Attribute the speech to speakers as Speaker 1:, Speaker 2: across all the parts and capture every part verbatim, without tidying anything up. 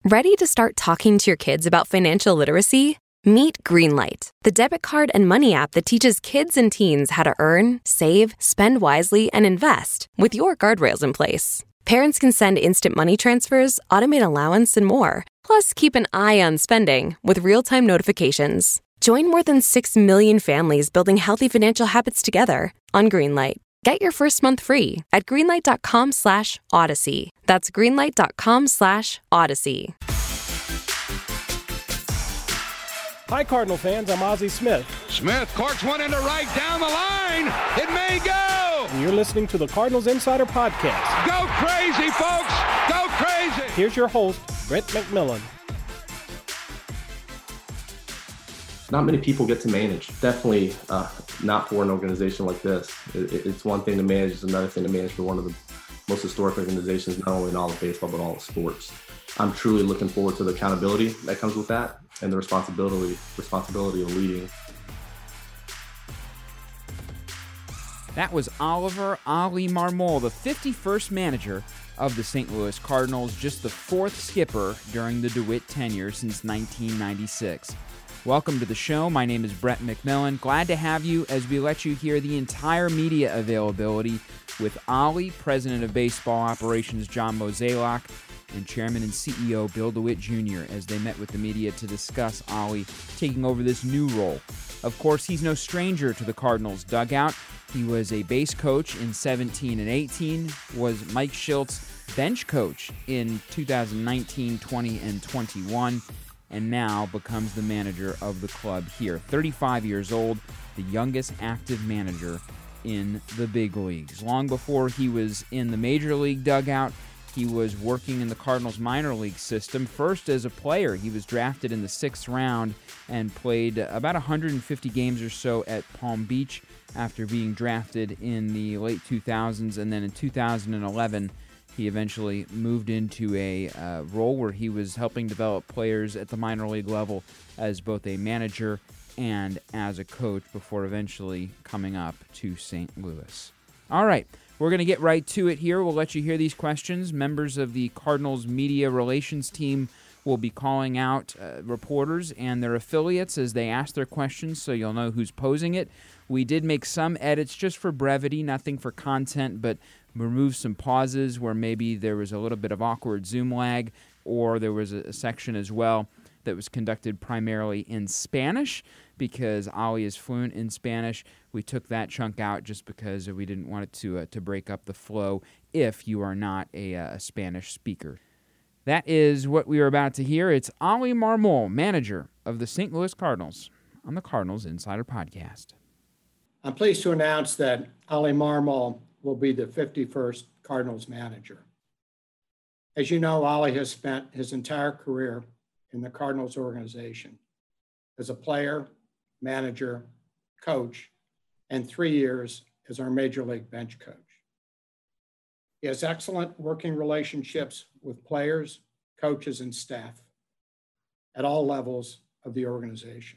Speaker 1: Ready to start talking to your kids about financial literacy? Meet Greenlight, the debit card and money app that teaches kids and teens how to earn, save, spend wisely, and invest with your guardrails in place. Parents can send instant money transfers, automate allowance, and more. Plus, keep an eye on spending with real-time notifications. Join more than six million families building healthy financial habits together on Greenlight. Get your first month free at greenlight.com slash odyssey. That's greenlight.com slash odyssey.
Speaker 2: Hi, Cardinal fans. I'm Ozzie Smith.
Speaker 3: Smith corks one into right down the line. It may go.
Speaker 2: And you're listening to the Cardinals Insider Podcast.
Speaker 3: Go crazy, folks. Go crazy.
Speaker 2: Here's your host, Brett McMillan.
Speaker 4: Not many people get to manage. Definitely uh, not for an organization like this. It, it's one thing to manage, it's another thing to manage for one of the most historic organizations, not only in all of baseball, but all of sports. I'm truly looking forward to the accountability that comes with that and the responsibility, responsibility of leading.
Speaker 5: That was Oliver "Ollie" Marmol, the fifty-first manager of the Saint Louis Cardinals, just the fourth skipper during the DeWitt tenure since nineteen ninety-six. Welcome to the show. My name is Brett McMillan. Glad to have you as we let you hear the entire media availability with Ollie, President of Baseball Operations John Mozeliak, and Chairman and C E O Bill DeWitt Junior as they met with the media to discuss Ollie taking over this new role. Of course, he's no stranger to the Cardinals dugout. He was a base coach in seventeen and eighteen, was Mike Shilt's bench coach in two thousand nineteen, twenty, and twenty-one, and now becomes the manager of the club here. thirty-five years old, the youngest active manager in the big leagues. Long before he was in the major league dugout, he was working in the Cardinals minor league system. First as a player, he was drafted in the sixth round and played about one hundred fifty games or so at Palm Beach after being drafted in the late two thousands. And then in two thousand eleven, he eventually moved into a uh, role where he was helping develop players at the minor league level as both a manager and as a coach before eventually coming up to Saint Louis. All right, we're going to get right to it here. We'll let you hear these questions. Members of the Cardinals media relations team will be calling out uh, reporters and their affiliates as they ask their questions, so you'll know who's posing it. We did make some edits just for brevity, nothing for content, but remove some pauses where maybe there was a little bit of awkward Zoom lag, or there was a, a section as well that was conducted primarily in Spanish because Ollie is fluent in Spanish. We took that chunk out just because we didn't want it to uh, to break up the flow if you are not a, a Spanish speaker. That is what we are about to hear. It's Ollie Marmol, manager of the Saint Louis Cardinals, on the Cardinals Insider Podcast.
Speaker 6: I'm pleased to announce that Ollie Marmol will be the fifty-first Cardinals manager. As you know, Ollie has spent his entire career in the Cardinals organization as a player, manager, coach, and three years as our major league bench coach. He has excellent working relationships with players, coaches, and staff at all levels of the organization.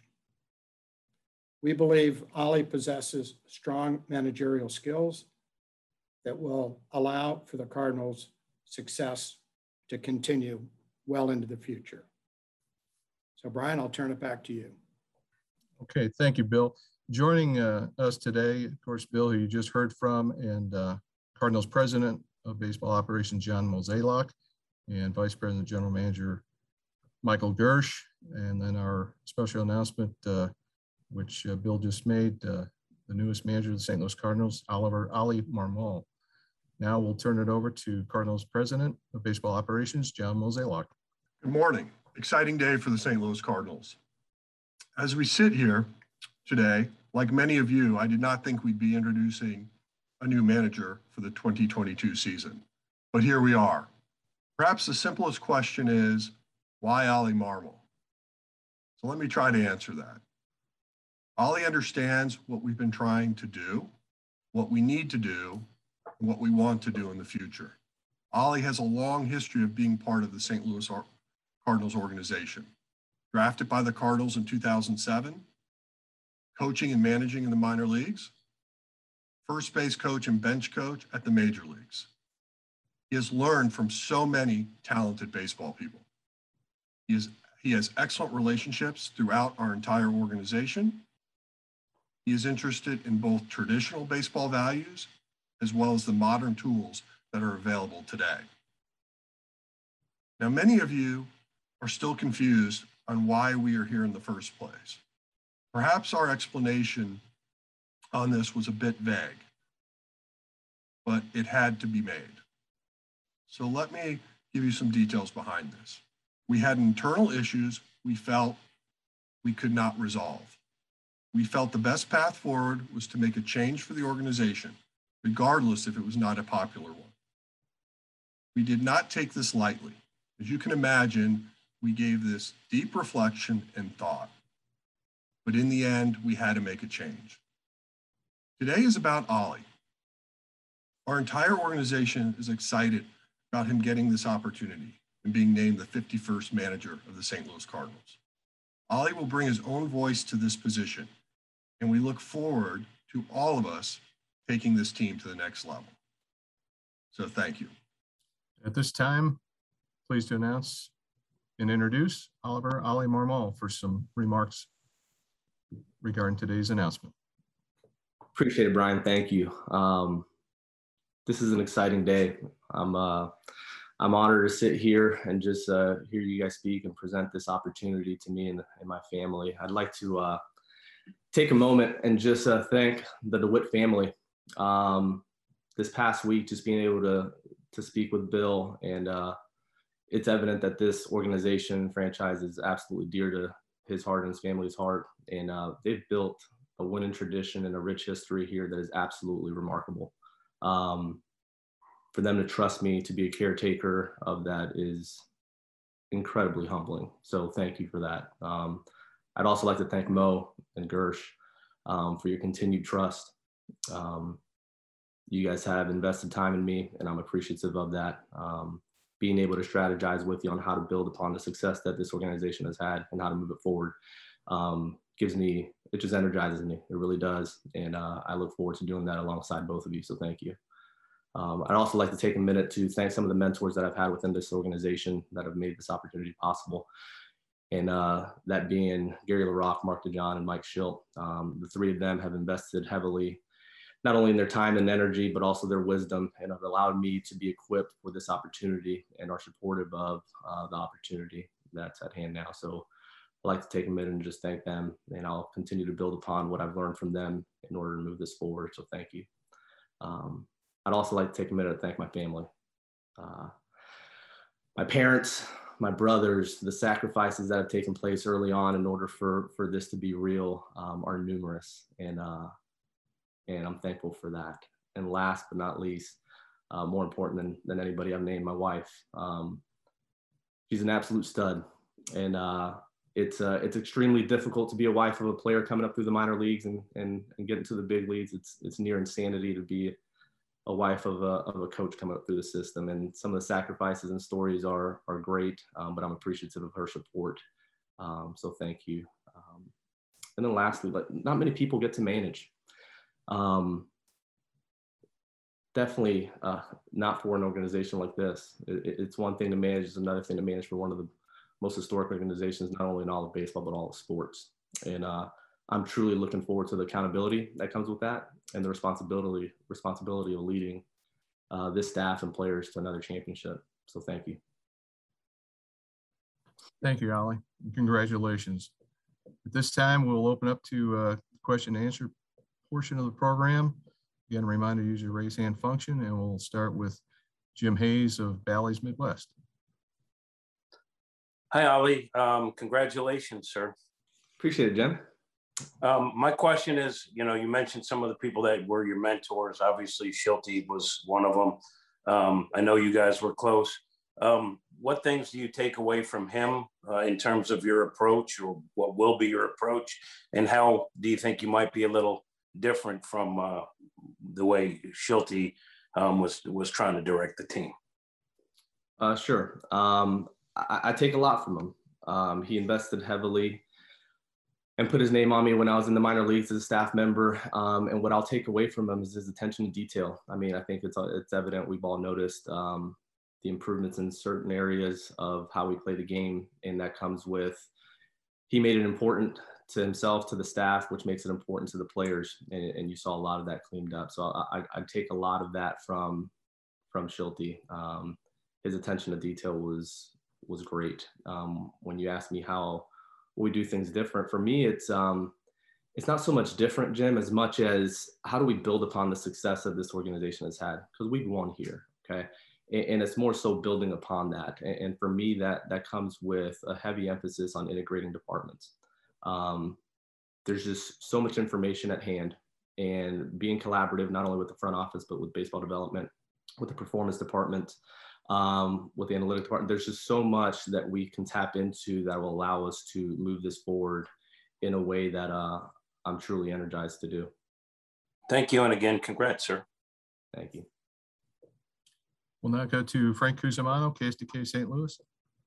Speaker 6: We believe Ollie possesses strong managerial skills that will allow for the Cardinals' success to continue well into the future. So, Brian, I'll turn it back to you.
Speaker 7: Okay, thank you, Bill. Joining uh, us today, of course, Bill, who you just heard from, and uh, Cardinals President of Baseball Operations, John Mozeliak, and Vice President General Manager, Michael Girsch, and then our special announcement, uh, which uh, Bill just made, uh, the newest manager of the Saint Louis Cardinals, Oliver Ollie Marmol. Now we'll turn it over to Cardinals President of Baseball Operations, John Mozeliak.
Speaker 8: Good morning. Exciting day for the Saint Louis Cardinals. As we sit here today, like many of you, I did not think we'd be introducing a new manager for the twenty twenty-two season, but here we are. Perhaps the simplest question is, why Ollie Marmol? So let me try to answer that. Ollie understands what we've been trying to do, what we need to do, and what we want to do in the future. Ollie has a long history of being part of the Saint Louis Cardinals organization. Drafted by the Cardinals in two thousand seven, coaching and managing in the minor leagues, first base coach and bench coach at the major leagues. He has learned from so many talented baseball people. He, is, he has excellent relationships throughout our entire organization. He is interested in both traditional baseball values as well as the modern tools that are available today. Now, many of you are still confused on why we are here in the first place. Perhaps our explanation on this was a bit vague, but it had to be made. So let me give you some details behind this. We had internal issues we felt we could not resolve. We felt the best path forward was to make a change for the organization, regardless if it was not a popular one. We did not take this lightly. As you can imagine, we gave this deep reflection and thought. But in the end, we had to make a change. Today is about Ollie. Our entire organization is excited about him getting this opportunity and being named the fifty-first manager of the Saint Louis Cardinals. Ollie will bring his own voice to this position, and we look forward to all of us taking this team to the next level. So thank you.
Speaker 7: At this time, pleased to announce and introduce Oliver Ollie Marmol for some remarks regarding today's announcement.
Speaker 4: Appreciate it, Brian. Thank you. Um, this is an exciting day. I'm uh, I'm honored to sit here and just uh, hear you guys speak and present this opportunity to me and, and my family. I'd like to uh, take a moment and just uh, thank the DeWitt family. Um, this past week, just being able to to speak with Bill, and uh, it's evident that this organization franchise is absolutely dear to his heart and his family's heart. And uh, they've built a winning tradition and a rich history here that is absolutely remarkable. Um, for them to trust me to be a caretaker of that is incredibly humbling. So thank you for that. Um, I'd also like to thank Mo and Gersh um, for your continued trust. Um, you guys have invested time in me, and I'm appreciative of that. Um, being able to strategize with you on how to build upon the success that this organization has had and how to move it forward um, gives me, it just energizes me. It really does. And uh, I look forward to doing that alongside both of you. So thank you. Um, I'd also like to take a minute to thank some of the mentors that I've had within this organization that have made this opportunity possible. And uh, that being Gary LaRocque, Mark DeJohn, and Mike Schilt. Um, the three of them have invested heavily, not only in their time and energy, but also their wisdom, and have allowed me to be equipped for this opportunity and are supportive of uh, the opportunity that's at hand now. So I'd like to take a minute and just thank them, and I'll continue to build upon what I've learned from them in order to move this forward. So thank you. Um, I'd also like to take a minute to thank my family. Uh, my parents, my brothers, the sacrifices that have taken place early on in order for, for this to be real um, are numerous. And, uh, and I'm thankful for that. And last but not least, uh, more important than, than anybody I've named, my wife. Um, she's an absolute stud. And uh, it's, uh, it's extremely difficult to be a wife of a player coming up through the minor leagues and, and, and getting to the big leagues. It's, it's near insanity to be a wife of a, of a coach coming up through the system. And some of the sacrifices and stories are, are great, um, but I'm appreciative of her support. Um, so thank you. Um, and then lastly, but not many people get to manage. Um, definitely uh, not for an organization like this. It, it's one thing to manage, it's another thing to manage for one of the most historic organizations, not only in all of baseball, but all of sports. And uh, I'm truly looking forward to the accountability that comes with that, and the responsibility responsibility of leading uh, this staff and players to another championship. So thank you.
Speaker 7: Thank you, Ollie. Congratulations. At this time, we'll open up to uh, question and answer portion of the program. Again, a reminder to use your raise hand function, and we'll start with Jim Hayes of Bally's Midwest.
Speaker 9: Hi, Ollie. Um, congratulations, sir.
Speaker 4: Appreciate it, Jim.
Speaker 9: Um, my question is, you know, you mentioned some of the people that were your mentors. Obviously, Schilte was one of them. Um, I know you guys were close. Um, what things do you take away from him uh, in terms of your approach, or what will be your approach? And how do you think you might be a little different from uh, the way Schilte um, was, was trying to direct the team?
Speaker 4: Uh, sure. Um, I, I take a lot from him. Um, he invested heavily and put his name on me when I was in the minor leagues as a staff member. Um, and what I'll take away from him is his attention to detail. I mean, I think it's it's evident, we've all noticed um, the improvements in certain areas of how we play the game. And that comes with, he made it important to himself, to the staff, which makes it important to the players. And, and you saw a lot of that cleaned up. So I, I take a lot of that from, from Shilty. Um, his attention to detail was, was great. Um, when you ask me how we do things different, for me, it's, um, it's not so much different, Jim, as much as how do we build upon the success that this organization has had? Because we've won here, okay? And, and it's more so building upon that. And, and for me, that, that comes with a heavy emphasis on integrating departments. Um, there's just so much information at hand, and being collaborative, not only with the front office, but with baseball development, with the performance department, um, with the analytic department. There's just so much that we can tap into that will allow us to move this forward in a way that uh, I'm truly energized to do.
Speaker 9: Thank you. And again, congrats, sir.
Speaker 4: Thank you.
Speaker 7: We'll now go to Frank Cusimano, K S T K Saint Louis.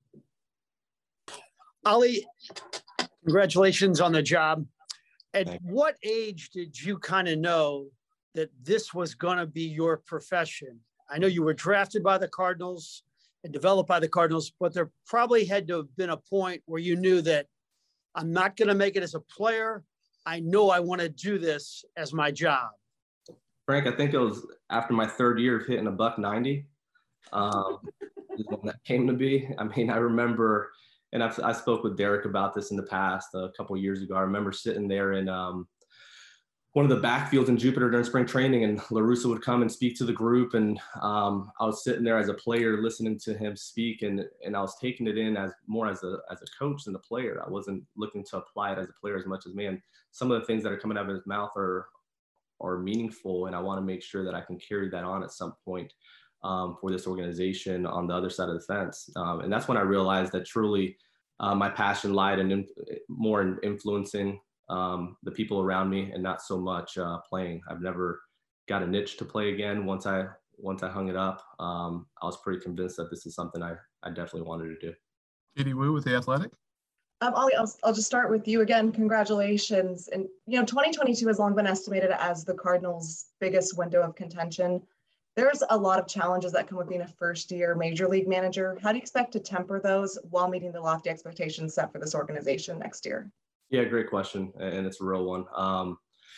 Speaker 10: Ali, congratulations on the job. At
Speaker 4: Thank you.
Speaker 10: What age did you kind of know that this was going to be your profession? I know you were drafted by the Cardinals and developed by the Cardinals, but there probably had to have been a point where you knew that I'm not going to make it as a player. I know I want to do this as my job.
Speaker 4: Frank, I think it was after my third year of hitting a buck ninety. Um, is when that came to be. I mean, I remember, and I've, I spoke with Derek about this in the past a couple of years ago. I remember sitting there in um, one of the backfields in Jupiter during spring training, and La Russa would come and speak to the group. And um, I was sitting there as a player listening to him speak, and, and I was taking it in as more as a, as a coach than a player. I wasn't looking to apply it as a player as much as, man, some of the things that are coming out of his mouth are, are meaningful, and I want to make sure that I can carry that on at some point um, for this organization on the other side of the fence. Um, and that's when I realized that truly uh, my passion lied in, in more in influencing um, the people around me, and not so much uh, playing. I've never got a niche to play again. Once I once I hung it up, um, I was pretty convinced that this is something I, I definitely wanted to do.
Speaker 7: Katie Wu with The Athletic.
Speaker 11: Um, Ollie, I'll, I'll just start with you again. Congratulations. And, you know, twenty twenty-two has long been estimated as the Cardinals' biggest window of contention. There's a lot of challenges that come with being a first-year major league manager. How do you expect to temper those while meeting the lofty expectations set for this organization next year?
Speaker 4: Yeah, great question. And it's a real one. Um,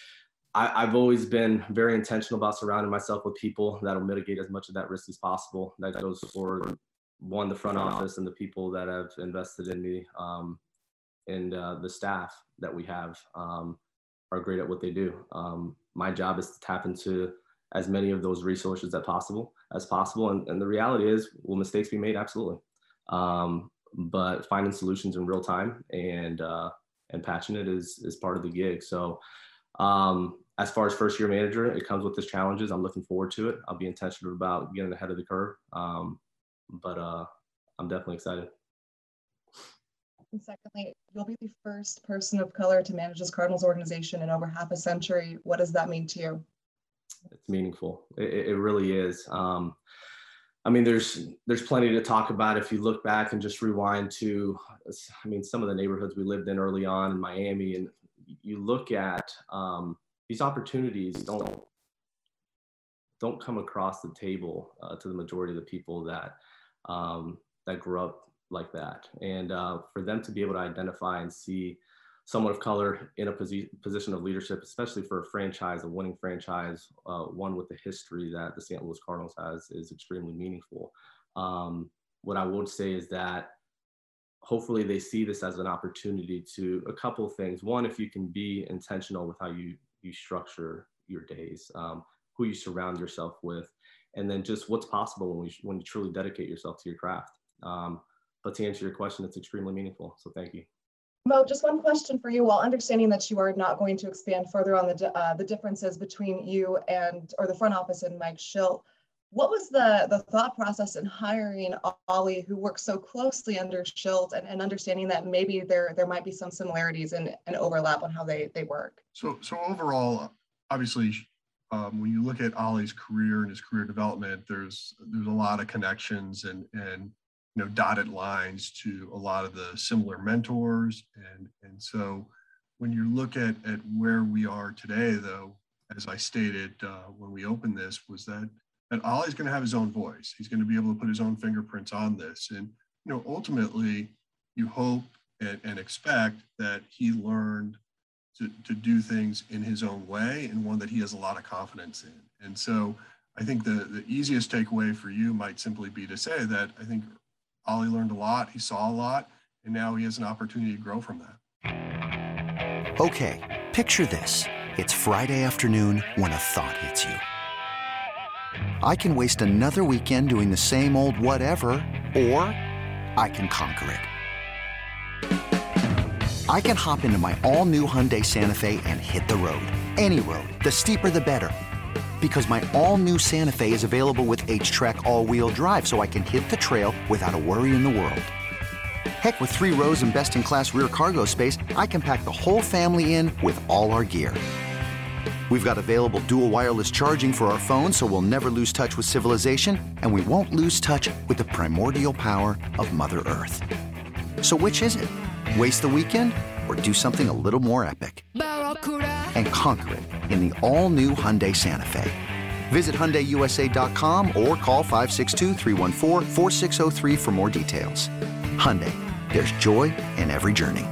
Speaker 4: I, I've always been very intentional about surrounding myself with people that'll mitigate as much of that risk as possible. That goes for, one, the front office and the people that have invested in me. Um, and uh, the staff that we have um, are great at what they do. Um, my job is to tap into as many of those resources as possible, as possible. And, and the reality is, will mistakes be made? Absolutely. Um, but finding solutions in real time and uh, and patching it is, is part of the gig. So um, as far as first year manager, it comes with its challenges. I'm looking forward to it. I'll be intentional about getting ahead of the curve. Um, but uh, I'm definitely excited.
Speaker 11: And secondly, you'll be the first person of color to manage this Cardinals organization in over half a century. What does that mean to you?
Speaker 4: It's meaningful. It, it really is. Um, I mean, there's there's plenty to talk about if you look back and just rewind to, I mean, some of the neighborhoods we lived in early on in Miami, and you look at um, these opportunities don't don't come across the table uh, to the majority of the people that um, that grew up like that. And uh, for them to be able to identify and see someone of color in a posi- position of leadership, especially for a franchise, a winning franchise, uh, one with the history that the Saint Louis Cardinals has, is extremely meaningful. Um, what I would say is that hopefully they see this as an opportunity to a couple of things. One, if you can be intentional with how you, you structure your days, um, who you surround yourself with, and then just what's possible when, we, when you truly dedicate yourself to your craft. Um, but to answer your question, it's extremely meaningful. So thank you.
Speaker 11: Mo, just one question for you. While understanding that you are not going to expand further on the uh, the differences between you and or the front office and Mike Shildt, what was the the thought process in hiring Ollie, who works so closely under Shildt, and, and understanding that maybe there there might be some similarities and, and overlap on how they they work?
Speaker 8: So so overall, obviously, um, when you look at Ollie's career and his career development, there's there's a lot of connections and and you know, dotted lines to a lot of the similar mentors. And, and so when you look at, at where we are today, though, as I stated uh, when we opened this, was that that Ollie's going to have his own voice. He's going to be able to put his own fingerprints on this. And, you know, ultimately, you hope and, and expect that he learned to, to do things in his own way and one that he has a lot of confidence in. And so I think the, the easiest takeaway for you might simply be to say that I think Ollie learned a lot, he saw a lot, and now he has an opportunity to grow from that.
Speaker 12: Okay, picture this. It's Friday afternoon when a thought hits you. I can waste another weekend doing the same old whatever, or I can conquer it. I can hop into my all-new Hyundai Santa Fe and hit the road. Any road. The steeper, the better. Because my all-new Santa Fe is available with H-Track all-wheel drive, so I can hit the trail without a worry in the world. Heck, with three rows and best-in-class rear cargo space, I can pack the whole family in with all our gear. We've got available dual wireless charging for our phones, so we'll never lose touch with civilization, and we won't lose touch with the primordial power of Mother Earth. So which is it? Waste the weekend or do something a little more epic? And conquer it in the all-new Hyundai Santa Fe. Visit Hyundai U S A dot com or call five six two, three one four, four six zero three for more details. Hyundai, there's joy in every journey.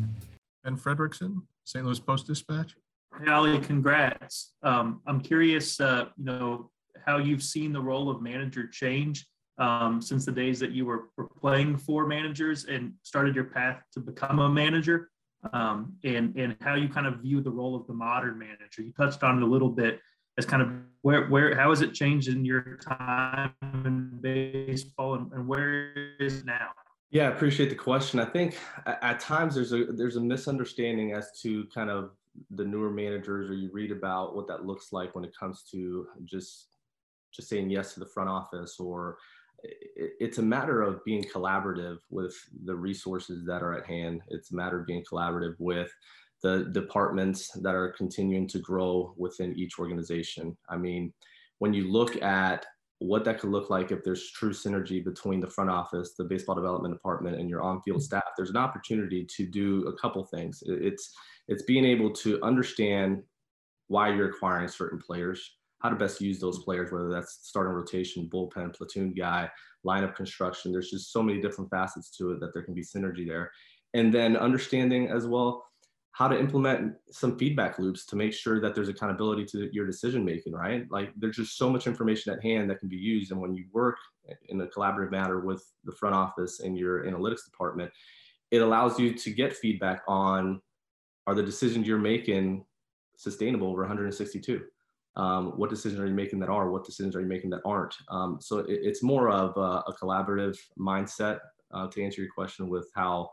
Speaker 7: Ben Frederickson, Saint Louis Post-Dispatch.
Speaker 13: Hey, Ollie, congrats. Um, I'm curious, uh, you know, how you've seen the role of manager change um, since the days that you were, were playing for managers and started your path to become a manager, um, and, and how you kind of view the role of the modern manager. You touched on it a little bit as kind of where, where how has it changed in your time in baseball, and, and where is it now?
Speaker 4: Yeah, I appreciate the question. I think at times there's a there's a misunderstanding as to kind of the newer managers, or you read about what that looks like when it comes to just just saying yes to the front office, or it, it's a matter of being collaborative with the resources that are at hand. It's a matter of being collaborative with the departments that are continuing to grow within each organization. I mean, when you look at what that could look like if there's true synergy between the front office, the baseball development department, and your on-field staff, there's an opportunity to do a couple things. It's it's being able to understand why you're acquiring certain players, how to best use those players, whether that's starting rotation, bullpen, platoon guy, lineup construction. There's just so many different facets to it that there can be synergy there. And then understanding as well how to implement some feedback loops to make sure that there's accountability to your decision making, right? Like there's just so much information at hand that can be used. And when you work in a collaborative manner with the front office and your analytics department, it allows you to get feedback on, are the decisions you're making sustainable over one hundred sixty-two? Um, what decisions are you making that are? What decisions are you making that aren't? Um, so it, it's more of a, a collaborative mindset uh, to answer your question with how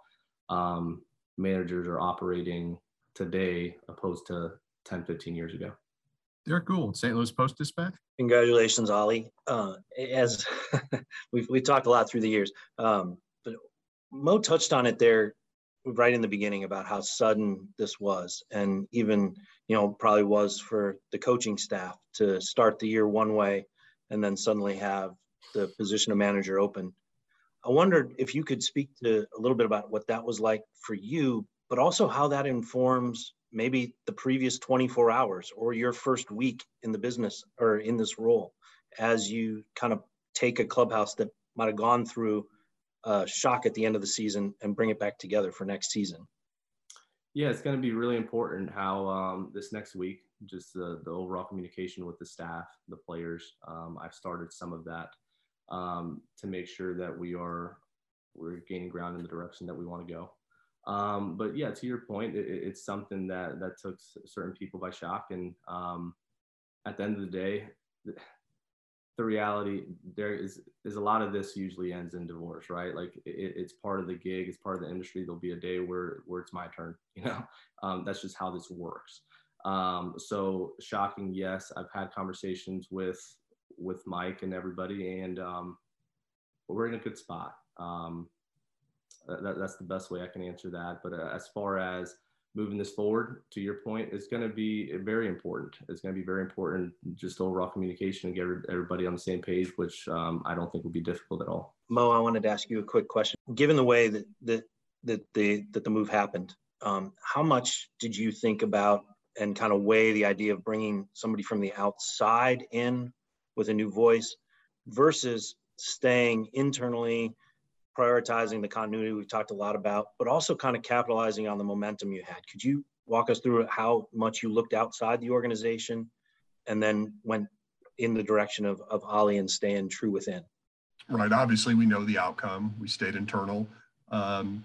Speaker 4: um, managers are operating today opposed to ten, fifteen years ago.
Speaker 7: Derek Gould, Saint Louis Post-Dispatch.
Speaker 14: Congratulations, Ollie. Uh, as we've, we've talked a lot through the years, um, but Mo touched on it there right in the beginning about how sudden this was, and even, you know, probably was for the coaching staff to start the year one way and then suddenly have the position of manager open. I wondered if you could speak to a little bit about what that was like for you, but also how that informs maybe the previous twenty-four hours or your first week in the business or in this role, as you kind of take a clubhouse that might have gone through a shock at the end of the season and bring it back together for next season.
Speaker 4: Yeah, it's going to be really important how um, this next week, just the, the overall communication with the staff, the players, um, I've started some of that. Um, to make sure that we are we're gaining ground in the direction that we want to go. Um, but yeah, to your point, it, it's something that that took certain people by shock. And um, at the end of the day, the, the reality there is is a lot of this usually ends in divorce, right? Like it, it's part of the gig, it's part of the industry. There'll be a day where where it's my turn, you know. Um, that's just how this works. Um, so shocking, yes. I've had conversations with. with Mike and everybody, and um, we're in a good spot. Um, that, that's the best way I can answer that. But uh, as far as moving this forward, to your point, it's going to be very important. It's going to be very important, just overall communication and get everybody on the same page, which um, I don't think will be difficult at all.
Speaker 14: Mo, I wanted to ask you a quick question. Given the way that that that the that the move happened, um, how much did you think about and kind of weigh the idea of bringing somebody from the outside in with a new voice versus staying internally, prioritizing the continuity we've talked a lot about, but also kind of capitalizing on the momentum you had. Could you walk us through how much you looked outside the organization and then went in the direction of, of Ollie and staying true within?
Speaker 8: Right. Obviously, we know the outcome. We stayed internal. Um,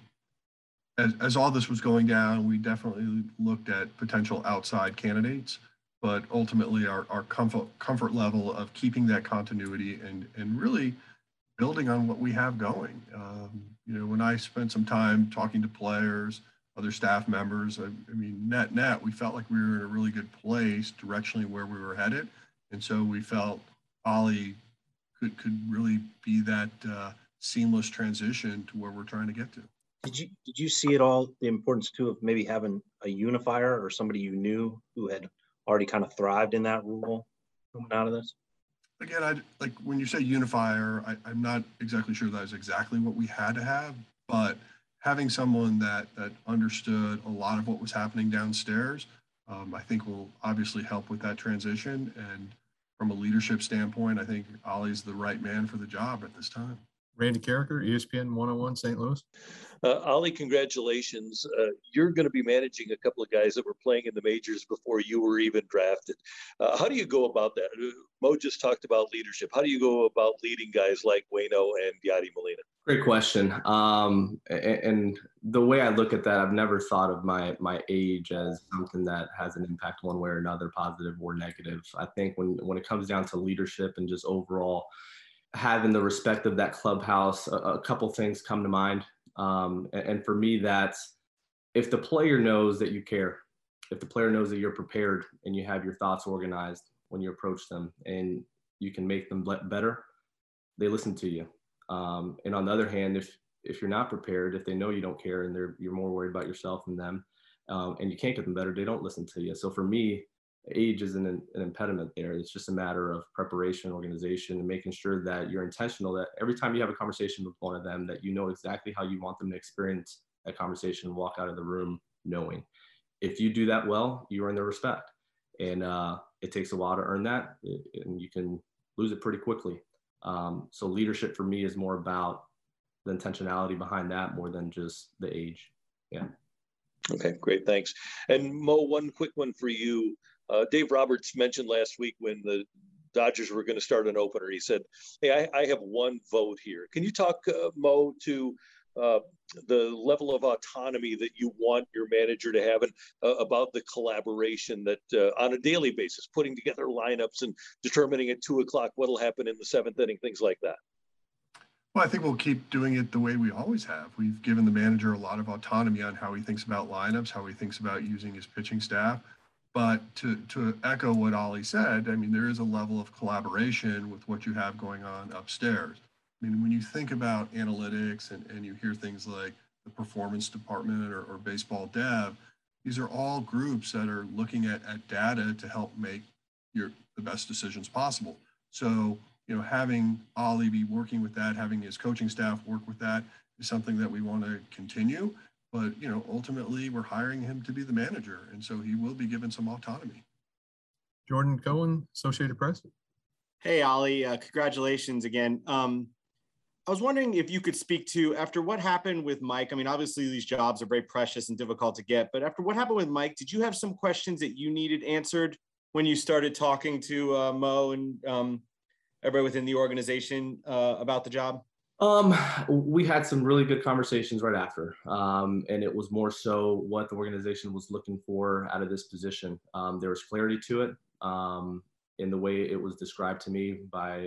Speaker 8: as, as all this was going down, we definitely looked at potential outside candidates, but ultimately our, our comfort, comfort level of keeping that continuity and, and really building on what we have going. Um, you know, when I spent some time talking to players, other staff members, I, I mean, net, net, we felt like we were in a really good place directionally where we were headed. And so we felt Ollie could, could really be that uh, seamless transition to where we're trying to get to.
Speaker 14: Did you, did you see at all the importance too of maybe having a unifier or somebody you knew who had already kind of thrived in that role coming out of this?
Speaker 8: Again, I like when you say unifier, I, I'm not exactly sure that is exactly what we had to have, but having someone that that understood a lot of what was happening downstairs, um, I think will obviously help with that transition. And from a leadership standpoint, I think Ollie's the right man for the job at this time.
Speaker 7: Randy Carricker, E S P N one oh one Saint Louis.
Speaker 15: Uh, Ollie, congratulations. Uh, you're going to be managing a couple of guys that were playing in the majors before you were even drafted. Uh, how do you go about that? Mo just talked about leadership. How do you go about leading guys like Waino and Yadi Molina?
Speaker 4: Great question. Um, and, and the way I look at that, I've never thought of my my age as something that has an impact one way or another, positive or negative. I think when, when it comes down to leadership and just overall having the respect of that clubhouse, a, a couple things come to mind. Um, and, and for me, that's if the player knows that you care, if the player knows that you're prepared and you have your thoughts organized when you approach them and you can make them better, they listen to you. Um, and on the other hand, if if you're not prepared, if they know you don't care and they're you're more worried about yourself than them, um, and you can't get them better, they don't listen to you. So for me, age isn't an, an impediment there. It's just a matter of preparation, organization, and making sure that you're intentional, that every time you have a conversation with one of them, that you know exactly how you want them to experience that conversation and walk out of the room knowing. If you do that well, you earn their respect. And uh, it takes a while to earn that, and you can lose it pretty quickly. Um, so leadership for me is more about the intentionality behind that more than just the age. Yeah.
Speaker 15: Okay, great. Thanks. And Mo, one quick one for you. Uh, Dave Roberts mentioned last week when the Dodgers were going to start an opener, he said, hey, I, I have one vote here. Can you talk, uh, Mo, to uh, the level of autonomy that you want your manager to have and uh, about the collaboration that uh, on a daily basis, putting together lineups and determining at two o'clock what'll happen in the seventh inning, things like that?
Speaker 8: Well, I think we'll keep doing it the way we always have. We've given the manager a lot of autonomy on how he thinks about lineups, how he thinks about using his pitching staff. But to, to echo what Ollie said, I mean, there is a level of collaboration with what you have going on upstairs. I mean, when you think about analytics and, and you hear things like the performance department or, or baseball dev, these are all groups that are looking at, at data to help make your the best decisions possible. So, you know, having Ollie be working with that, having his coaching staff work with that is something that we want to continue. But, you know, ultimately we're hiring him to be the manager. And so he will be given some autonomy.
Speaker 7: Jordan Cohen, Associated Press.
Speaker 16: Hey, Ollie, uh, congratulations again. Um, I was wondering if you could speak to, after what happened with Mike, I mean, obviously these jobs are very precious and difficult to get, but after what happened with Mike, did you have some questions that you needed answered when you started talking to uh, Mo and um, everybody within the organization uh, about the job?
Speaker 4: Um, we had some really good conversations right after, um, and it was more so what the organization was looking for out of this position. Um, there was clarity to it um, in the way it was described to me by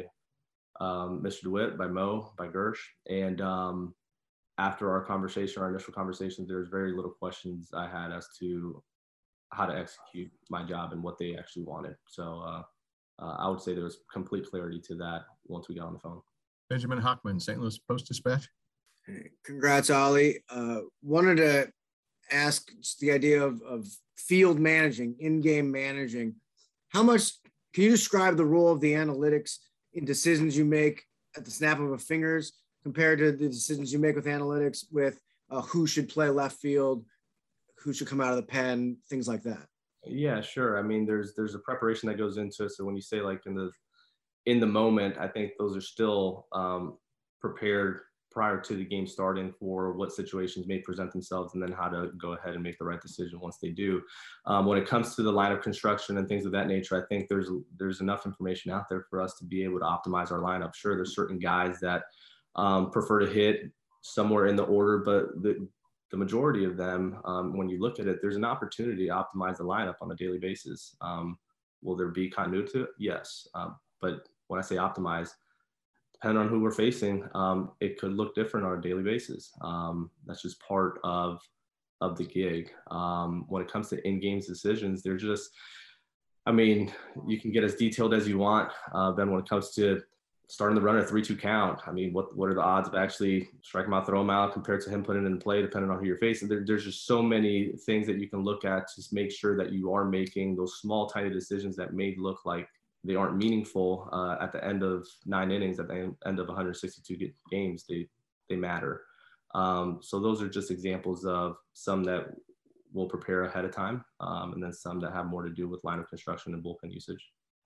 Speaker 4: um, Mister DeWitt, by Mo, by Gersh. And um, after our conversation, our initial conversations, there was very little questions I had as to how to execute my job and what they actually wanted. So uh, uh, I would say there was complete clarity to that once we got on the phone.
Speaker 7: Benjamin Hockman, Saint Louis Post-Dispatch.
Speaker 17: Congrats, Ollie. Uh, wanted to ask just the idea of, of field managing, in-game managing. How much, can you describe the role of the analytics in decisions you make at the snap of a fingers compared to the decisions you make with analytics with uh, who should play left field, who should come out of the pen, things like that?
Speaker 4: Yeah, sure. I mean, there's there's a preparation that goes into it. So when you say like in the in the moment, I think those are still um, prepared prior to the game starting for what situations may present themselves and then how to go ahead and make the right decision once they do. Um, when it comes to the lineup construction and things of that nature, I think there's there's enough information out there for us to be able to optimize our lineup. Sure, there's certain guys that um, prefer to hit somewhere in the order, but the, the majority of them, um, when you look at it, there's an opportunity to optimize the lineup on a daily basis. Um, will there be continuity to it? Yes. Um, but when I say optimize, depending on who we're facing, um, it could look different on a daily basis. Um, that's just part of of the gig. Um, when it comes to in-game decisions, they're just, I mean, you can get as detailed as you want. Uh, then when it comes to starting the runner three two count, I mean, what what are the odds of actually striking him out, throw him out compared to him putting it in play, depending on who you're facing? There, there's just so many things that you can look at to make sure that you are making those small, tiny decisions that may look like they aren't meaningful uh, at the end of nine innings, at the end of one hundred sixty-two games. They they matter. Um, so those are just examples of some that we'll prepare ahead of time, um, and then some that have more to do with line of construction and bullpen usage.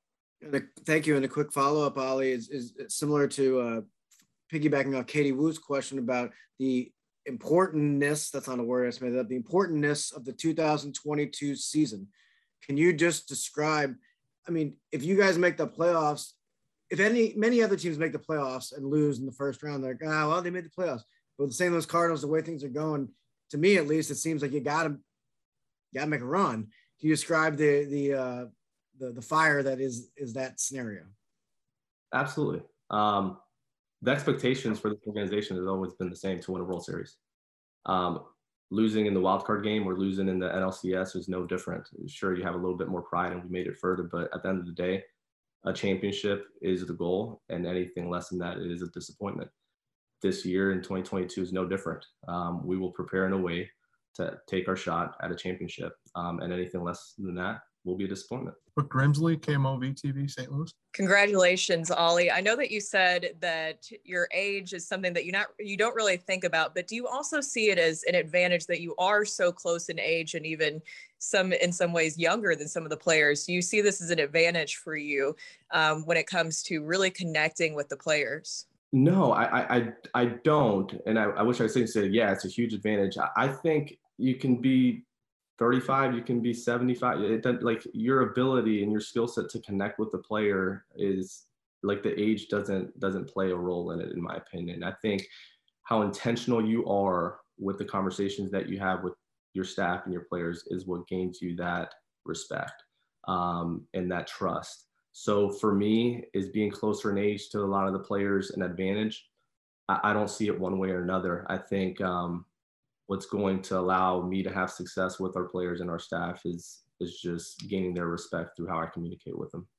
Speaker 17: Thank you. And a quick follow-up, Ollie, is, is similar to uh, piggybacking on Katie Wu's question about the importantness, that's not a word I made up, the importantness of the two thousand twenty-two season. Can you just describe, I mean, if you guys make the playoffs, if any, many other teams make the playoffs and lose in the first round, they're like, ah, well, they made the playoffs. But the Saint Louis Cardinals, the way things are going, to me at least, it seems like you got to, got to make a run. Can you describe the the uh, the the fire that is is that scenario?
Speaker 4: Absolutely. Um, the expectations for this organization has always been the same: to win a World Series. Um, losing in the wild card game or losing in the N L C S is no different. Sure, you have a little bit more pride and we made it further, but at the end of the day, a championship is the goal, and anything less than that is a disappointment. This year in twenty twenty-two is no different. Um, we will prepare in a way to take our shot at a championship, um, and anything less than that will be a disappointment.
Speaker 7: Brooke Grimsley, K M O V T V, Saint Louis.
Speaker 18: Congratulations, Ollie. I know that you said that your age is something that you not you don't really think about, but do you also see it as an advantage that you are so close in age and even some in some ways younger than some of the players? Do you see this as an advantage for you um, when it comes to really connecting with the players?
Speaker 4: No, I I I don't, and I, I wish I could say yeah, it's a huge advantage. I, I think you can be thirty-five, you can be seventy-five. It doesn't, like, your ability and your skill set to connect with the player is like, the age doesn't doesn't play a role in it, in my opinion. I think how intentional you are with the conversations that you have with your staff and your players is what gains you that respect um, and that trust. So for me, is being closer in age to a lot of the players an advantage? I, I don't see it one way or another. I think um, what's going to allow me to have success with our players and our staff is is just gaining their respect through how I communicate with them.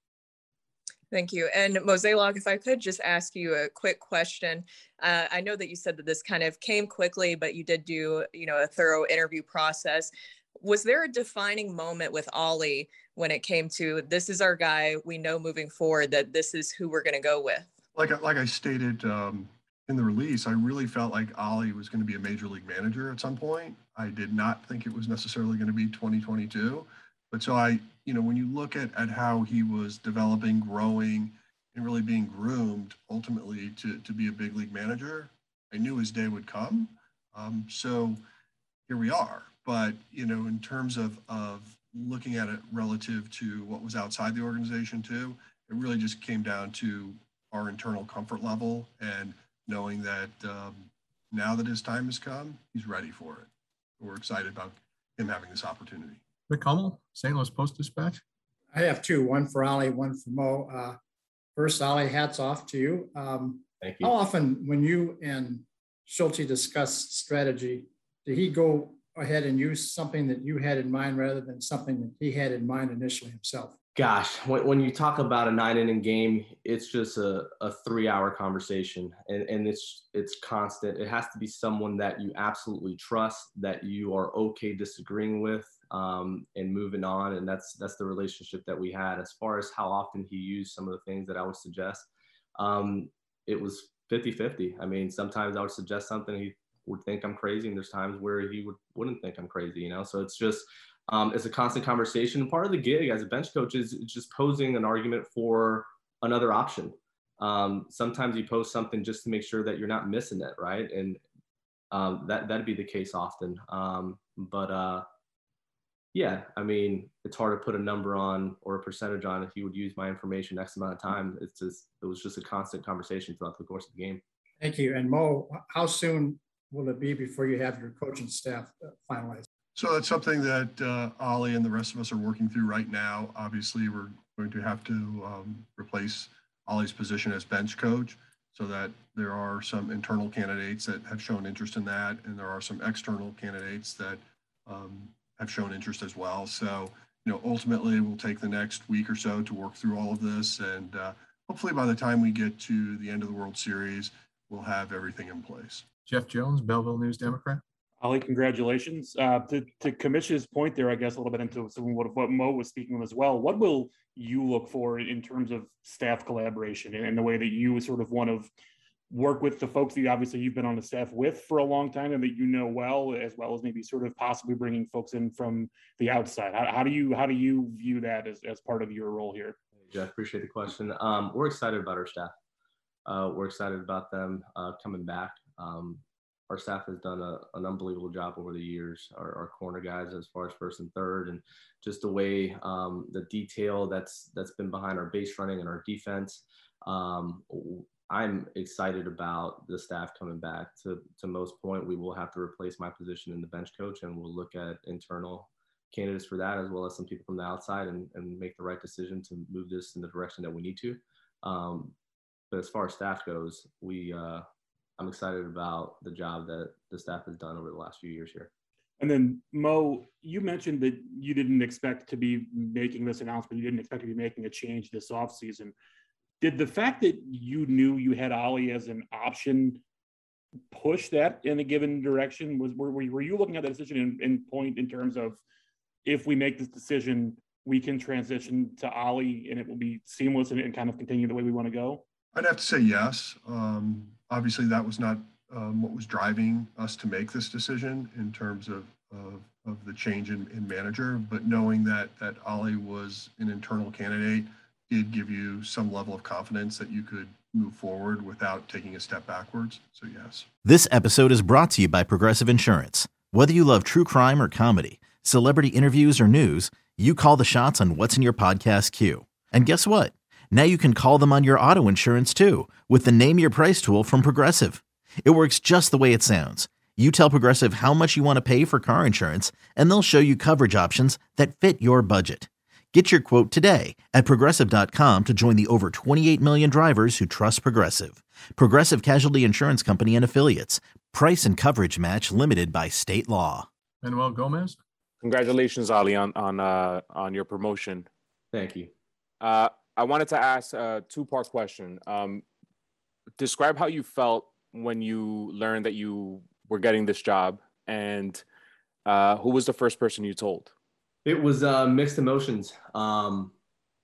Speaker 18: Thank you. And Mozeliak, if I could just ask you a quick question. Uh, I know that you said that this kind of came quickly, but you did do, you know, a thorough interview process. Was there a defining moment with Ollie when it came to, this is our guy, we know moving forward that this is who we're going to go with?
Speaker 8: Like, like I stated um, in the release, I really felt like Ollie was going to be a major league manager at some point. I did not think it was necessarily going to be twenty twenty-two. But so I, you know, when you look at, at how he was developing, growing, and really being groomed ultimately to, to be a big league manager, I knew his day would come. Um, so here we are. But, you know, in terms of, of looking at it relative to what was outside the organization too, it really just came down to our internal comfort level and knowing that um, now that his time has come, he's ready for it. We're excited about him having this opportunity.
Speaker 7: Rick Hummel, Saint Louis Post-Dispatch.
Speaker 6: I have two, one for Ollie, one for Mo. Uh, first, Ollie, hats off to you. Um,
Speaker 4: Thank you.
Speaker 6: How often when you and Schulte discuss strategy, did he go ahead and use something that you had in mind rather than something that he had in mind initially himself?
Speaker 4: Gosh, when, when you talk about a nine inning game, it's just a, a three hour conversation, and, and it's, it's constant. It has to be someone that you absolutely trust, that you are okay disagreeing with, um, and moving on. And that's, that's the relationship that we had. As far as how often he used some of the things that I would suggest, um, it was fifty fifty. I mean, sometimes I would suggest something, he would think I'm crazy, and there's times where he would, wouldn't think I'm crazy, you know? So it's just, Um, it's a constant conversation. Part of the gig as a bench coach is just posing an argument for another option. Um, sometimes you post something just to make sure that you're not missing it, right? And um, that, that'd be the case often. Um, but uh, yeah, I mean, it's hard to put a number on or a percentage on if you would use my information X amount of time. It's just, it was just a constant conversation throughout the course of the game.
Speaker 6: Thank you. And Mo, how soon will it be before you have your coaching staff finalized?
Speaker 8: So that's something that uh, Ollie and the rest of us are working through right now. Obviously, we're going to have to um, replace Ollie's position as bench coach, so that there are some internal candidates that have shown interest in that, and there are some external candidates that um, have shown interest as well. So, you know, ultimately, we'll take the next week or so to work through all of this, and uh, hopefully by the time we get to the end of the World Series, we'll have everything in place.
Speaker 7: Jeff Jones, Belleville News Democrat.
Speaker 19: Ollie, congratulations. Uh, to, to Commission's point there, I guess a little bit into some of what, what Mo was speaking of as well. What will you look for in terms of staff collaboration and, and the way that you sort of want to work with the folks that you, obviously you've been on the staff with for a long time and that you know well, as well as maybe sort of possibly bringing folks in from the outside? How, how do you how do you view that as, as part of your role here?
Speaker 4: Jeff, appreciate the question. Um, we're excited about our staff. Uh, we're excited about them uh, coming back. Um, Our staff has done a, an unbelievable job over the years. Our, our corner guys, as far as first and third, and just the way um, the detail that's that's been behind our base running and our defense. Um, I'm excited about the staff coming back. To to Mo's point, we will have to replace my position in the bench coach, and we'll look at internal candidates for that, as well as some people from the outside, and, and make the right decision to move this in the direction that we need to. Um, but as far as staff goes, we uh, I'm excited about the job that the staff has done over the last few years here.
Speaker 19: And then Mo, you mentioned that you didn't expect to be making this announcement. You didn't expect to be making a change this offseason. Did the fact that you knew you had Ollie as an option push that in a given direction? Was were, were you looking at the decision in, in point in terms of, if we make this decision, we can transition to Ollie and it will be seamless and, and kind of continue the way we want to go?
Speaker 8: I'd have to say yes. Um, obviously, that was not um, what was driving us to make this decision in terms of of, of the change in, in manager. But knowing that that Ollie was an internal candidate did give you some level of confidence that you could move forward without taking a step backwards. So yes.
Speaker 20: This episode is brought to you by Progressive Insurance. Whether you love true crime or comedy, celebrity interviews or news, you call the shots on what's in your podcast queue. And guess what? Now you can call them on your auto insurance too, with the Name Your Price tool from Progressive. It works just the way it sounds. You tell Progressive how much you want to pay for car insurance, and they'll show you coverage options that fit your budget. Get your quote today at Progressive dot com to join the over twenty-eight million drivers who trust Progressive. Progressive Casualty Insurance Company and Affiliates. Price and coverage match limited by state law.
Speaker 7: Manuel Gomez.
Speaker 21: Congratulations, Ollie, on on uh, on your promotion.
Speaker 4: Thank you.
Speaker 21: Uh, I wanted to ask a two-part question. Um, describe how you felt when you learned that you were getting this job, and uh, who was the first person you told?
Speaker 4: It was uh, mixed emotions. Um,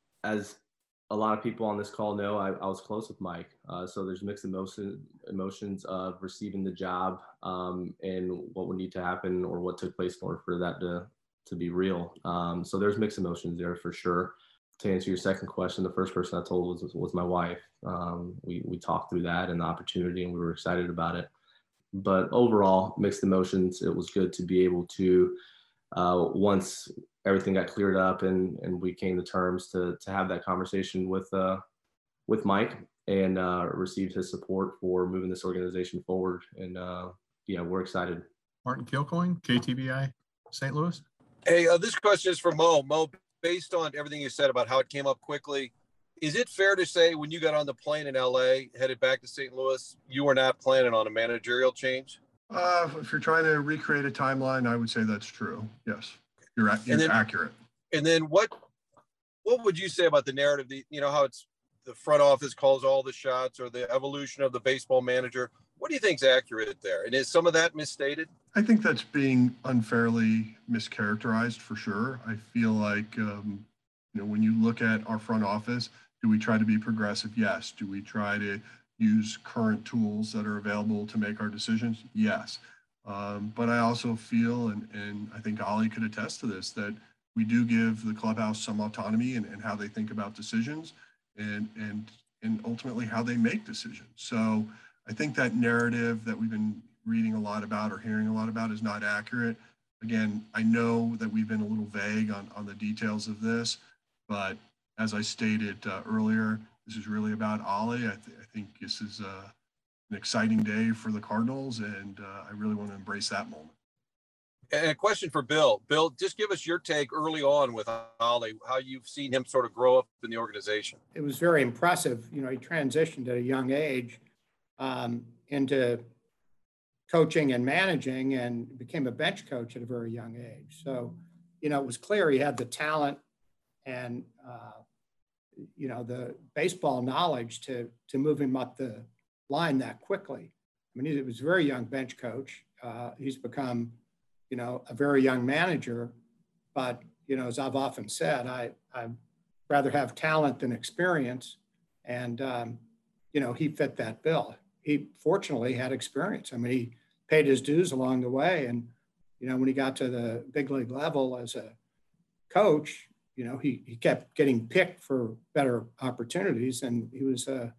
Speaker 4: as a lot of people on this call know, I, I was close with Mike. Uh, so there's mixed emotion, emotions of receiving the job um, and what would need to happen or what took place in order for that to, to be real. Um, so there's mixed emotions there for sure. To answer your second question, the first person I told was, was my wife. Um, we, we talked through that and the opportunity, and we were excited about it. But overall, mixed emotions. It was good to be able to, uh, once everything got cleared up and, and we came to terms to, to have that conversation with, uh, with Mike and uh, receive his support for moving this organization forward. And uh, yeah, we're excited.
Speaker 7: Martin Kilcoyne, K T V I, Saint Louis.
Speaker 22: Hey, uh, this question is for Mo. Mo, based on everything you said about how it came up quickly, is it fair to say when you got on the plane in L A, headed back to Saint Louis, you were not planning on a managerial change?
Speaker 8: Uh, if you're trying to recreate a timeline, I would say that's true. Yes, you're, you're
Speaker 22: then,
Speaker 8: accurate.
Speaker 22: And then what what would you say about the narrative? The, you know, how it's the front office calls all the shots, or the evolution of the baseball manager. What do you think is accurate there? And is some of that misstated?
Speaker 8: I think that's being unfairly mischaracterized for sure. I feel like, um, you know, when you look at our front office, do we try to be progressive? Yes. Do we try to use current tools that are available to make our decisions? Yes. Um, but I also feel, and, and I think Ollie could attest to this, that we do give the clubhouse some autonomy in, in how they think about decisions. and, and, and ultimately how they make decisions. So I think that narrative that we've been reading a lot about or hearing a lot about is not accurate. Again, I know that we've been a little vague on, on the details of this, but as I stated uh, earlier, this is really about Ollie. I, th- I think this is uh, an exciting day for the Cardinals, and uh, I really want to embrace that moment.
Speaker 22: And a question for Bill. Bill, just give us your take early on with Ollie, how you've seen him sort of grow up in the organization.
Speaker 6: It was very impressive. You know, he transitioned at a young age um, into coaching and managing and became a bench coach at a very young age. So, you know, it was clear he had the talent and, uh, you know, the baseball knowledge to, to move him up the line that quickly. I mean, he was a very young bench coach. Uh, he's become, you know, a very young manager, but, you know, as I've often said, I, I'd rather have talent than experience. And, um, you know, he fit that bill. He fortunately had experience. I mean, he paid his dues along the way. And, you know, when he got to the big league level as a coach, you know, he, he kept getting picked for better opportunities. And he was a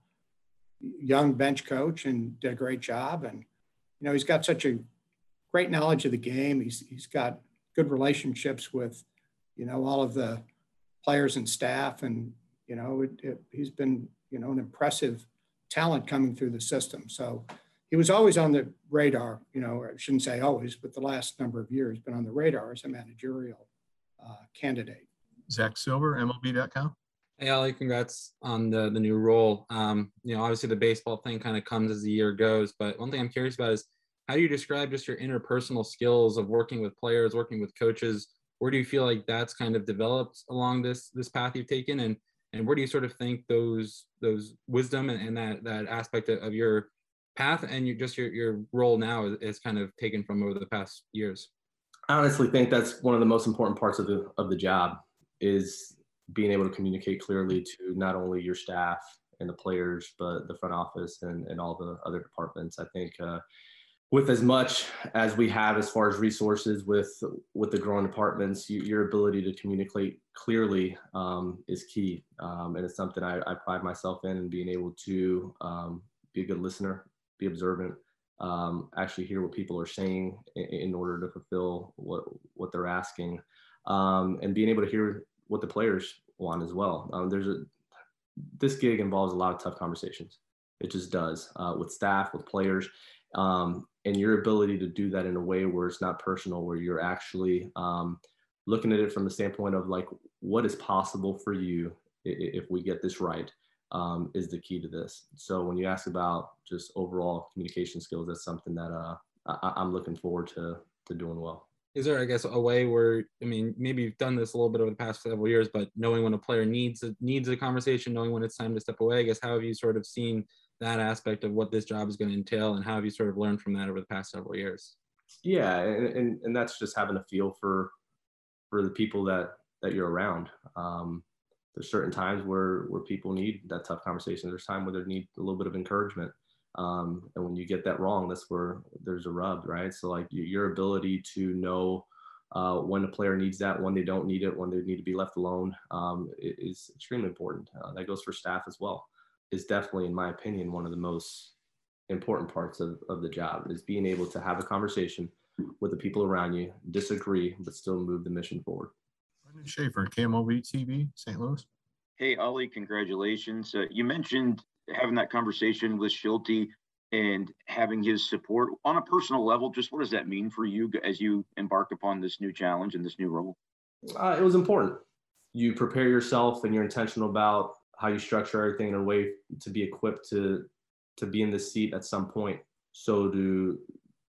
Speaker 6: young bench coach and did a great job. And, you know, he's got such a great knowledge of the game. He's He's got good relationships with, you know, all of the players and staff. And, you know, it, it, he's been, you know, an impressive talent coming through the system. So he was always on the radar, you know, I shouldn't say always, but the last number of years been on the radar as a managerial uh, candidate.
Speaker 7: Zach Silver, M L B dot com.
Speaker 1: Hey, Ollie, congrats on the, the new role. Um, you know, obviously the baseball thing kind of comes as the year goes, but one thing I'm curious about is how do you describe just your interpersonal skills of working with players, working with coaches? Where do you feel like that's kind of developed along this this path you've taken? And and where do you sort of think those those wisdom and, and that that aspect of your path and you, just your, your role now is, is kind of taken from over the past years?
Speaker 4: I honestly think that's one of the most important parts of the of the job is being able to communicate clearly to not only your staff and the players, but the front office and, and all the other departments. I think uh, with as much as we have as far as resources with with the growing departments, you, your ability to communicate clearly um, is key. Um, and it's something I, I pride myself in, and being able to um, be a good listener, be observant, um, actually hear what people are saying in, in order to fulfill what, what they're asking, um, and being able to hear what the players want as well. Um, there's a, this gig involves a lot of tough conversations. It just does uh, with staff, with players. Um, and your ability to do that in a way where it's not personal, where you're actually um, looking at it from the standpoint of like, what is possible for you if we get this right, um, is the key to this. So when you ask about just overall communication skills, that's something that uh, I, I'm looking forward to, to doing well.
Speaker 1: Is there, I guess, a way where, I mean, maybe you've done this a little bit over the past several years, but knowing when a player needs a, needs a conversation, knowing when it's time to step away, I guess, how have you sort of seen that aspect of what this job is going to entail, and how have you sort of learned from that over the past several years?
Speaker 4: Yeah, and and, and that's just having a feel for for the people that that you're around. Um, there's certain times where where people need that tough conversation. There's time where they need a little bit of encouragement. Um, and when you get that wrong, that's where there's a rub, right? So like your ability to know uh, when a player needs that, when they don't need it, when they need to be left alone, um, is extremely important. Uh, that goes for staff as well. Is definitely, in my opinion, one of the most important parts of, of the job, is being able to have a conversation with the people around you, disagree, but still move the mission forward.
Speaker 7: Brendan Schaefer, K M O V T V, Saint Louis.
Speaker 3: Hey, Ollie, congratulations. Uh, you mentioned having that conversation with Schulte and having his support on a personal level. Just what does that mean for you as you embark upon this new challenge and this new role?
Speaker 4: Uh, it was important. You prepare yourself and you're intentional about how you structure everything in a way to be equipped to to be in this seat at some point. So to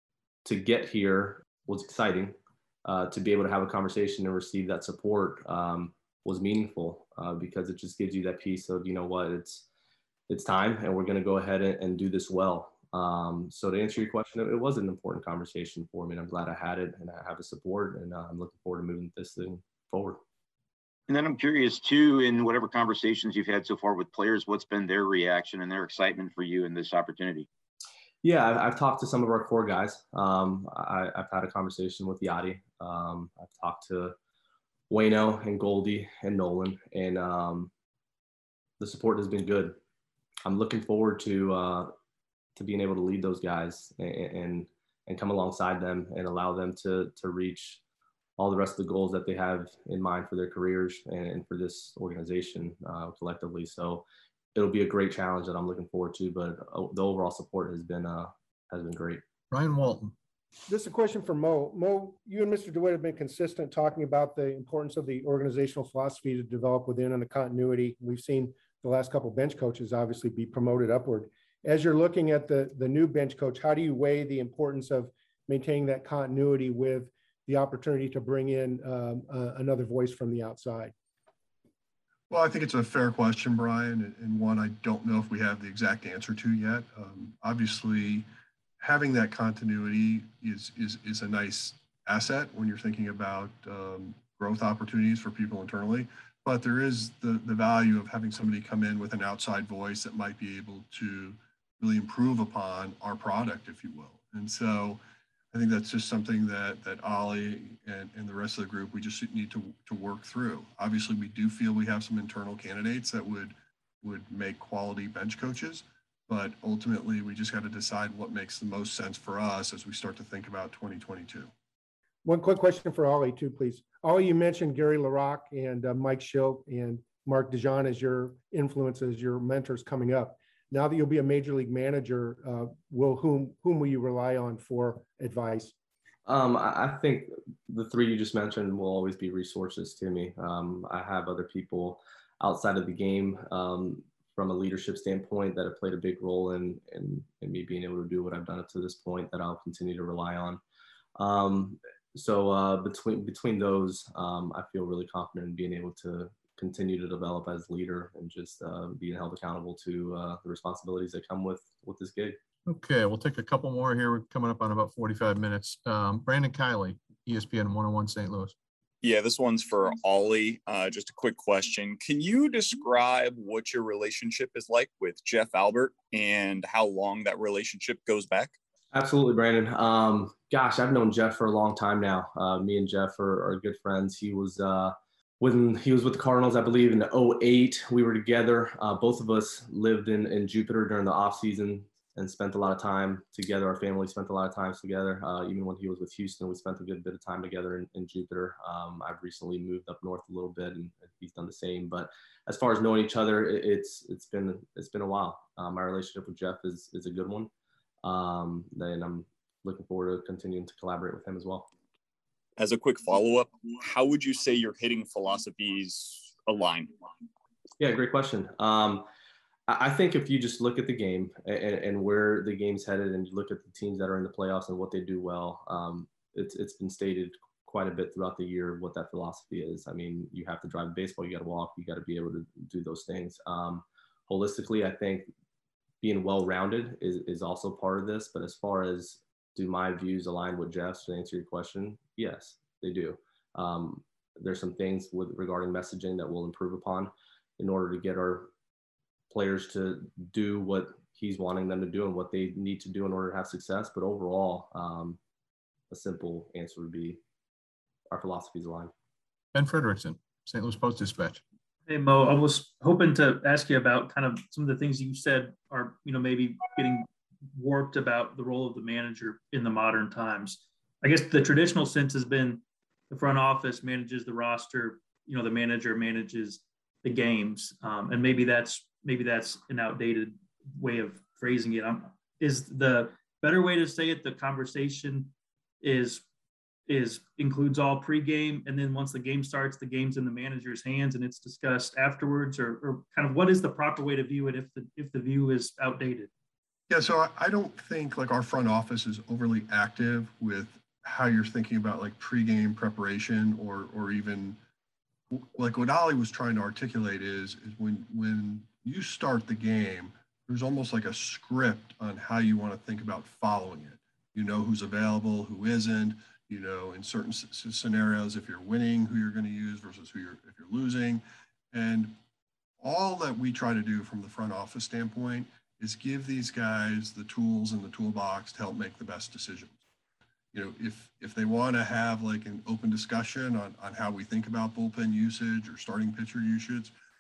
Speaker 4: to get here was exciting. Uh, to be able to have a conversation and receive that support um, was meaningful uh, because it just gives you that piece of, you know what, it's it's time and we're going to go ahead and, and do this well. Um, so to answer your question, it, it was an important conversation for me, and I'm glad I had it and I have the support, and uh, I'm looking forward to moving this thing forward.
Speaker 3: And then I'm curious too, in whatever conversations you've had so far with players, what's been their reaction and their excitement for you in this opportunity?
Speaker 4: Yeah, I've, I've talked to some of our core guys. Um, I, I've had a conversation with Yadi. Um, I've talked to Waino and Goldie and Nolan, and um, the support has been good. I'm looking forward to uh, to being able to lead those guys and, and and come alongside them and allow them to to reach all the rest of the goals that they have in mind for their careers and, and for this organization uh, collectively. So it'll be a great challenge that I'm looking forward to, but uh, the overall support has been uh, has been great.
Speaker 7: Ryan Walton.
Speaker 2: This is a question for Mo. Mo, you and Mister DeWitt have been consistent talking about the importance of the organizational philosophy to develop within and the continuity. We've seen the last couple of bench coaches obviously be promoted upward. As you're looking at the, the new bench coach, how do you weigh the importance of maintaining that continuity with the opportunity to bring in um, uh, another voice from the outside?
Speaker 8: Well, I think it's a fair question, Brian, and one I don't know if we have the exact answer to yet. Um, obviously, having that continuity is, is, is a nice asset when you're thinking about um, growth opportunities for people internally. But there is the, the value of having somebody come in with an outside voice that might be able to really improve upon our product, if you will. And so I think that's just something that that Ollie and, and the rest of the group, we just need to, to work through. Obviously, we do feel we have some internal candidates that would would make quality bench coaches, but ultimately we just got to decide what makes the most sense for us as we start to think about twenty twenty-two.
Speaker 2: One quick question for Ollie too, please. Ollie, you mentioned Gary LaRocque and uh, Mike Shildt and Mark DeJean as your influences, your mentors coming up. Now that you'll be a major league manager, uh, will whom whom will you rely on for advice?
Speaker 4: Um, I, I think the three you just mentioned will always be resources to me. Um, I have other people outside of the game um, from a leadership standpoint that have played a big role in, in, in me being able to do what I've done up to this point that I'll continue to rely on. Um, so uh, between between those, um, I feel really confident in being able to continue to develop as leader and just uh, being held accountable to uh, the responsibilities that come with with this gig.
Speaker 7: Okay, we'll take a couple more here. We're coming up on about forty-five minutes. Um, Brandon Kiley, E S P N one oh one Saint Louis.
Speaker 5: Yeah, this one's for Ollie. Uh, just a quick question. Can you describe what your relationship is like with Jeff Albert and how long that relationship goes back?
Speaker 4: Absolutely, Brandon. Um, gosh, I've known Jeff for a long time now. Uh, me and Jeff are, are good friends. He was uh, when he was with the Cardinals, I believe in oh eight, we were together. Uh, both of us lived in, in Jupiter during the off season and spent a lot of time together. Our family spent a lot of time together. Uh, even when he was with Houston, we spent a good bit of time together in, in Jupiter. Um, I've recently moved up north a little bit, and he's done the same. But as far as knowing each other, it, it's it's been it's been a while. Uh, my relationship with Jeff is is a good one, um, and I'm looking forward to continuing to collaborate with him as well.
Speaker 5: As a quick follow-up, how would you say your hitting philosophies align?
Speaker 4: Yeah, great question. Um, I think if you just look at the game and, and where the game's headed, and you look at the teams that are in the playoffs and what they do well, um, it's it's been stated quite a bit throughout the year what that philosophy is. I mean, you have to drive baseball, you got to walk, you got to be able to do those things. Um, holistically, I think being well-rounded is, is also part of this. But as far as do my views align with Jeff's, to answer your question, yes, they do. Um, there's some things with regarding messaging that we'll improve upon in order to get our players to do what he's wanting them to do and what they need to do in order to have success. But overall, um, a simple answer would be our philosophies align.
Speaker 7: Ben Frederickson, Saint Louis Post-Dispatch.
Speaker 13: Hey, Mo, I was hoping to ask you about kind of some of the things you said are, you know, maybe getting warped about the role of the manager in the modern times. I guess the traditional sense has been the front office manages the roster, you know, the manager manages the games. Um, and maybe that's, maybe that's an outdated way of phrasing it. Um, is the better way to say it, the conversation is, is includes all pregame, and then once the game starts, the game's in the manager's hands and it's discussed afterwards, or, or kind of what is the proper way to view it if the, if the view is outdated?
Speaker 8: Yeah, so I, I don't think like our front office is overly active with how you're thinking about like pregame preparation, or or even like what Ollie was trying to articulate is is when when you start the game, there's almost like a script on how you want to think about following it. You know who's available, who isn't. You know, in certain s- scenarios, if you're winning, who you're going to use versus who you're if you're losing, and all that we try to do from the front office standpoint is give these guys the tools in the toolbox to help make the best decisions. You know, if if they want to have like an open discussion on, on how we think about bullpen usage or starting pitcher usage,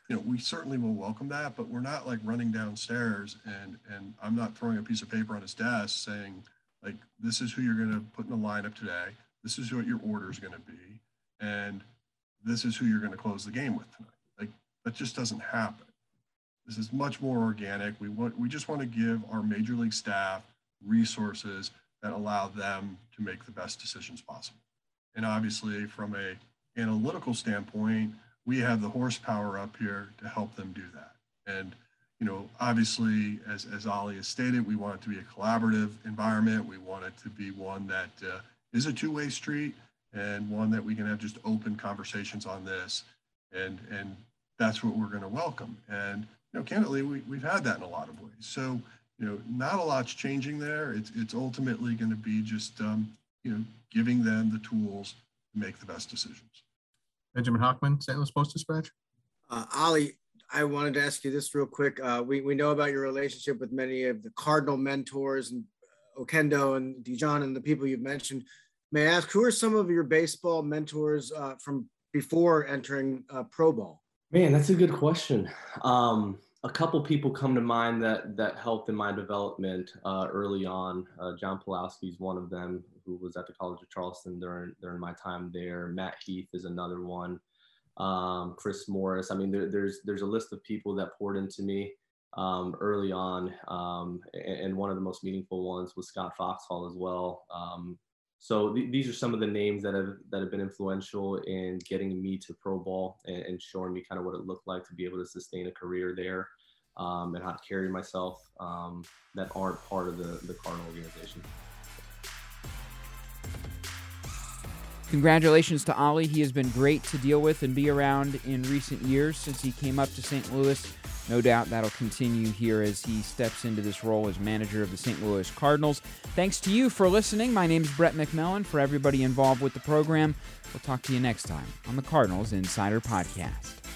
Speaker 8: you know, we certainly will welcome that, but we're not like running downstairs and, and I'm not throwing a piece of paper on his desk saying like, this is who you're going to put in the lineup today. This is what your order is going to be. And this is who you're going to close the game with tonight. Like that just doesn't happen. This is much more organic. We want, we just want to give our major league staff resources that allow them to make the best decisions possible. And obviously from a analytical standpoint, we have the horsepower up here to help them do that. And, you know, obviously as, as Ollie has stated, we want it to be a collaborative environment. We want it to be one that uh, is a two-way street and one that we can have just open conversations on this. And, and that's what we're going to welcome. And, you know, candidly, we, we've had that in a lot of ways. So, you know, not a lot's changing there. It's, it's ultimately going to be just, um, you know, giving them the tools to make the best decisions.
Speaker 7: Benjamin Hockman, Saint Louis Post-Dispatch.
Speaker 17: Uh, Ollie, I wanted to ask you this real quick. Uh, we, we know about your relationship with many of the Cardinal mentors and Oquendo and Dijon and the people you've mentioned. May I ask, who are some of your baseball mentors uh, from before entering uh, pro ball?
Speaker 4: Man, that's a good question. Um, a couple people come to mind that that helped in my development uh, early on. Uh, John Pulowski is one of them, who was at the College of Charleston during during my time there. Matt Heath is another one. Um, Chris Morris. I mean, there, there's there's a list of people that poured into me um, early on, um, and, and one of the most meaningful ones was Scott Foxhall as well. Um, So th- these are some of the names that have that have been influential in getting me to pro ball and, and showing me kind of what it looked like to be able to sustain a career there um, and how to carry myself um, that aren't part of the, the Cardinal organization.
Speaker 9: Congratulations to Ollie. He has been great to deal with and be around in recent years since he came up to Saint Louis. No doubt that'll continue here as he steps into this role as manager of the Saint Louis Cardinals. Thanks to you for listening. My name is Brett McMillan. For everybody involved with the program, we'll talk to you next time on the Cardinals Insider Podcast.